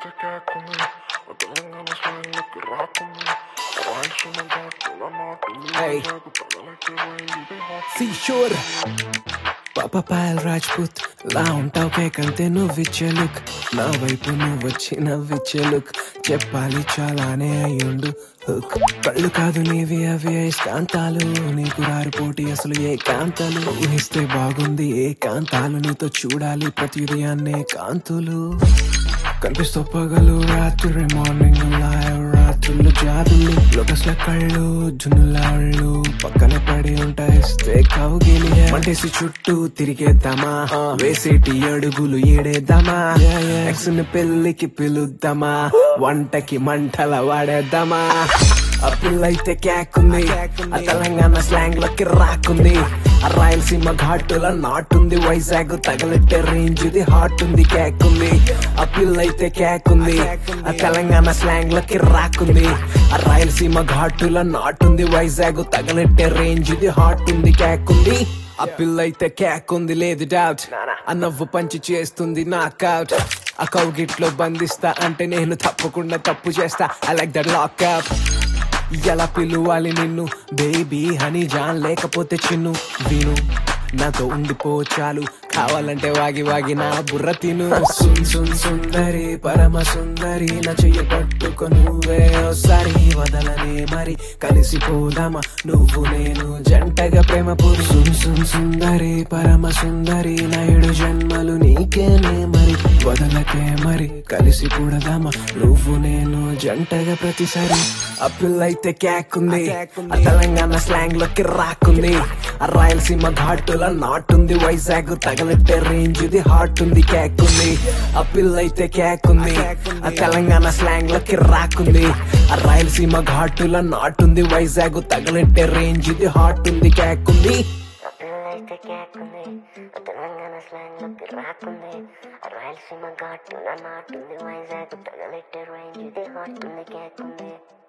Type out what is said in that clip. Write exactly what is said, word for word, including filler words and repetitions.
పిల్లైతే కేకుంది తెలంగాణ స్లాంగ్లోకి రాకుంది రాయలసీమ ఘాటుల నాటుంది Vizag తగలైతే వైంది Seashore Papa Pile Rajput లా ఉంటావు కేకంతే నువ్విచ్చే లుక్ నా వైపు నువ్వొచ్చి నవ్విచ్చే లుక్ చెప్పాలి చాలానే అయ్యుండు హుక్ కళ్ళు కాదు నీవి అవి ఏకాంతాలు నీకు రారు పోటీ అసలు ఏ కాంతాలు ఊహిస్తే బాగుంది ఏ కాంతాలు నీతో చూడాలి ప్రతి ఉదయాన్నే కాంతులు కనిపిస్తూ పగలు రాత్రి మార్నింగ్ లైవ్ రాత్రులు జాబిల్లు లోకస్ల కళ్ళు జున్నులాళ్ళు పక్కనే పడి ఉంటాయిస్తే కౌగిలి మంటేసి చుట్టూ తిరిగేద్దామా వేసేటి అడుగులు ఏడేద్దామా ఎక్స్ని పెళ్లికి పిలుద్దామా వంటకి మంటల వాడేద్దామా ఆ పిల్లైతే కేకుంది ఆ తెలంగాణ స్లాంగ్ లోకి రాకుంది ఆ రాయలసీమ ఘాటుల నాటుంది వైజాగ్ తగలెట్టే రేంజ్ ఇది హాట్ ఉంది కేకుంది ఆ పిల్లైతే కేకుంది ఆ తెలంగాణ స్లాంగ్ లోకి రాకుంది ఆ రాయలసీమ ఘాటుల నాటుంది వైజాగ్ తగలెట్టే రేంజ్ ఇది హాట్ ఉంది కేకుంది ఆ పిల్లైతే కేకుంది లేదు డౌట్ ఆ నవ్వు పంచి చేస్తుంది నాకౌట్ ఆ కౌగిట్లో బంధిస్తా అంటే నేను తప్పకుండా తప్పు చేస్తా ఐ లైక్ దట్ లాకప్ ఎలా పిలువాలి నిన్ను బేబీ హనీ జాన్ లేకపోతే చిన్ను విను నాతో ఉండిపో చాలు కావాలంటే వాగి వాగి నా బుర్ర తిను సున్ సున్ సుందరి పరమ సుందరి నా చెయ్యి పట్టుకో నువ్వే ఒకసారి వదలనే మరి కలిసిపోదామా నువ్వు నేను జంటగా ప్రేమ పూరి సున్ సున్ సుందరి పరమ సుందరి నా ఏడు జన్మలు నీకేనే మరి వదలకే మరి కలిసి కూడదామా నువ్వు నేను జంటగా ప్రతిసారి ఆ పిల్లైతే కేకుంది ఆ తెలంగాణ స్లాంగ్ లోకి రాకుంది ఆ రాయలసీమ ఘాటుల నాటుంది వైజాగ్ తగలెట్టే రేంజ్ ఇది హాట్ ఉంది కేకుంది ఆ పిల్లైతే కేకుంది ఆ తెలంగాణ స్లాంగ్ లోకి రాకుంది ఆ రాయలసీమ ఘాటుల నాటుంది వైజాగ్ తగలెట్టే రేంజ్ ఇది హాట్ ఉంది కేకుంది పిల్లైతే కేకుంది తెలంగాణ స్లాంగ్ లోకి రాకుంది రాయలసీమ ఘాటుల నాటుంది వైజాగ్ తగలెట్టే రేంజ్ ఇది హాట్ ఉంది కేకుంది